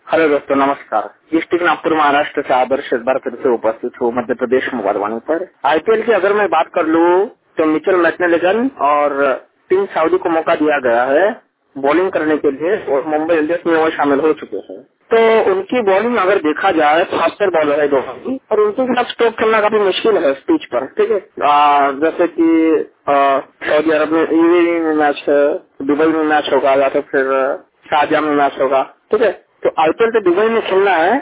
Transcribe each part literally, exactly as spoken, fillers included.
Hello दोस्तों, नमस्कार। District Nagpur Maharashtra से आदर्श बार से उपस्थित हूँ मध्य प्रदेश मोबाइल पर। आईपीएल की अगर मैं बात कर लूँ तो मिचेल मैकलेलन और टीम सऊदी को मौका दिया गया है बॉलिंग करने के लिए और मुंबई इंडियंस में वो शामिल हो चुके हैं। तो उनकी बॉलिंग अगर देखा जाए तो फास्टर बॉलर है दोनों और उनके खिलाफ स्ट्रोक खेलना काफी मुश्किल है पिच पर। ठीक है, आ, जैसे कि आ, सऊदी अरब में यूएई में मैच है, दुबई में मैच होगा या तो फिर शारजाह में मैच होगा। ठीक है, तो आईपीएल तो दुबई में खेलना है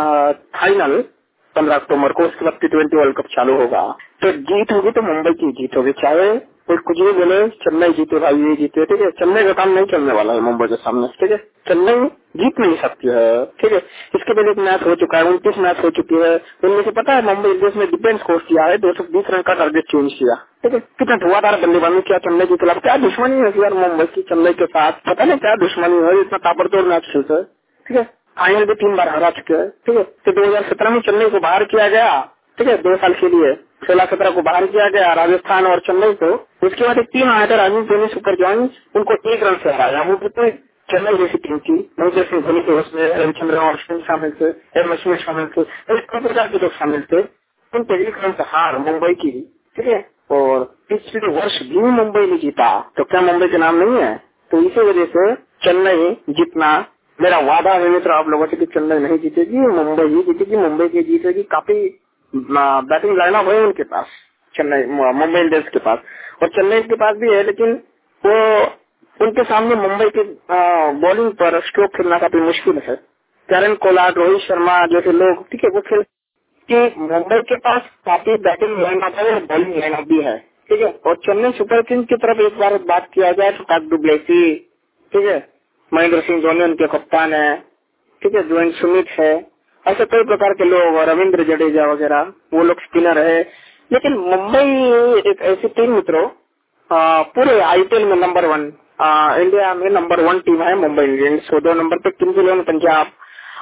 फाइनल पंद्रह अक्टूबर को। उसके बाद टी ट्वेंटी वर्ल्ड कप चालू होगा। तो जीत होगी तो मुंबई की जीत होगी, चाहे कोई कुछ भी बोले चेन्नई जीते भाई ये जीते। ठीक है, चेन्नई का काम नहीं चलने वाला है मुंबई के सामने। ठीक है, चेन्नई जीत नहीं सकती है। ठीक है, इसके पहले एक मैच हो चुका है, उनतीस मैच हो चुकी है। उनमें से पता है मुंबई इंडियंस ने डिफेंस कोर्स किया है, दो सौ बीस रन का टारगेट चेंज किया। ठीक है, कितना धुआंधार बल्लेबाजी किया चेन्नई के खिलाफ। क्या दुश्मनी है यार मुंबई की चेन्नई के साथ, पता नहीं क्या दुश्मनी है, इतना ताबड़तोड़ मैच खेलते है। ठीक है, फाइनल भी तीन बार हरा चुके हैं। ठीक है, तो दो हजार सत्रह में चेन्नई को बाहर किया गया। ठीक है, दो साल के लिए सोलह सत्रह को बाहर किया गया राजस्थान और चेन्नई को। उसके बाद एक टीम आया था राजस्थान सुपर जॉइंट्स, उनको एक रन से हराया। वो कितने चेन्नई जैसी टीम थी, महेंद्र सिंह धोनी के उसमें रविचंद्र अश्विन शामिल थे, एम अश्विन शामिल थे, इस प्रकार के लोग शामिल थे। उनको एक रन से हार मुंबई की। ठीक है, और पिछले वर्ष भी मुंबई ने जीता, तो क्या मुंबई के नाम नहीं है? तो इसी वजह से चेन्नई जीतना मेरा वादा है मित्र आप लोगों से कि चेन्नई नहीं जीतेगी, मुंबई ही जीतेगी। मुंबई की जीतेगी। काफी बैटिंग लाइनअप है उनके पास, चेन्नई मुंबई इंडियंस के पास, और चेन्नई के पास भी है, लेकिन वो उनके सामने मुंबई के बॉलिंग पर स्ट्रोक खेलना काफी मुश्किल है। कैरन कोलार्ड, रोहित शर्मा जैसे लोग, ठीक है, वो खेल कि मुंबई के पास काफी बैटिंग लाइनअप है और बॉलिंग लाइनअप भी है। ठीक है, और चेन्नई सुपर किंग्स की तरफ एक बार बात किया जाए तो काक डुप्लेसी, ठीक है, महेंद्र सिंह धोनी उनके कप्तान है। ठीक है, जोइन सुमित है, ऐसे कई प्रकार के लोग, रविंद्र जडेजा वगैरह वो लोग स्पिनर है। लेकिन मुंबई एक ऐसी टीम मित्रों आ, पूरे आईपीएल में नंबर वन, आ, इंडिया में नंबर वन टीम है मुंबई इंडियंस। दो नंबर पे किंग्स इलेवन पंजाब।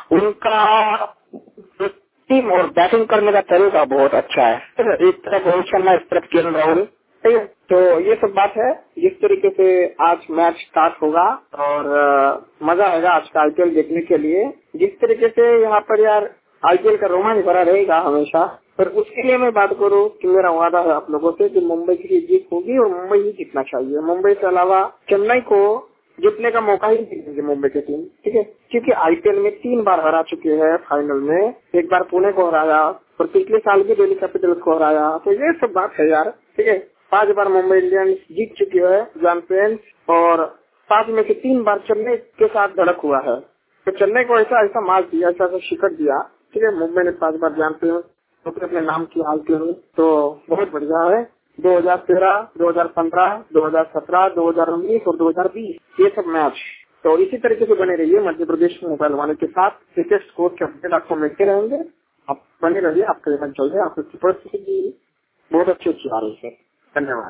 उनका टीम और बैटिंग करने का तरीका बहुत अच्छा है। ठीक है, एक तरफ रोहित शर्मा, इस तरफ के एल राहुल। ठीक है, तो ये सब बात है। जिस तरीके से आज मैच स्टार्ट होगा और आ, मजा आएगा आज का आईपीएल देखने के लिए। जिस तरीके से यहाँ पर यार आईपीएल का रोमांच भरा रहेगा हमेशा, पर उसके लिए मैं बात करूँ कि मेरा वादा है आप लोगों से कि मुंबई की जीत होगी और मुंबई ही जीतना चाहिए। मुंबई के अलावा चेन्नई को जीतने का मौका ही नहीं देंगे मुंबई की टीम। ठीक है, क्योंकि आईपीएल में तीन बार हरा चुके हैं फाइनल में। एक बार पुणे को हराया और पिछले साल भी दिल्ली कैपिटल्स को हराया। तो ये सब बात है यार। ठीक है, पांच बार मुंबई इंडियंस जीत चुकी है चैंपियंस, और पांच में से तीन बार चेन्नई के साथ धड़क हुआ है। तो चेन्नई को ऐसा ऐसा मार दिया, ऐसा ऐसा शिखर दिया। ठीक है, मुंबई ने पांच बार चैंपियंस तो अपने नाम की आईपीएल, तो बहुत बढ़िया है। दो हजार तेरह, दो हजार पंद्रह, दो हजार सत्रह, दो हजार उन्नीस और दो हजार बीस ये सब मैच। तो इसी तरीके से बने रहिए मध्य प्रदेश में मोबाइल वाले के साथ। क्रिकेट स्कोर के अपडेट आपको मिलते रहेंगे। आप बने रहिए, आपका मैच जल्द है। आपकी परिस्थिति बहुत अच्छी अच्छी आ रही है। धन्यवाद।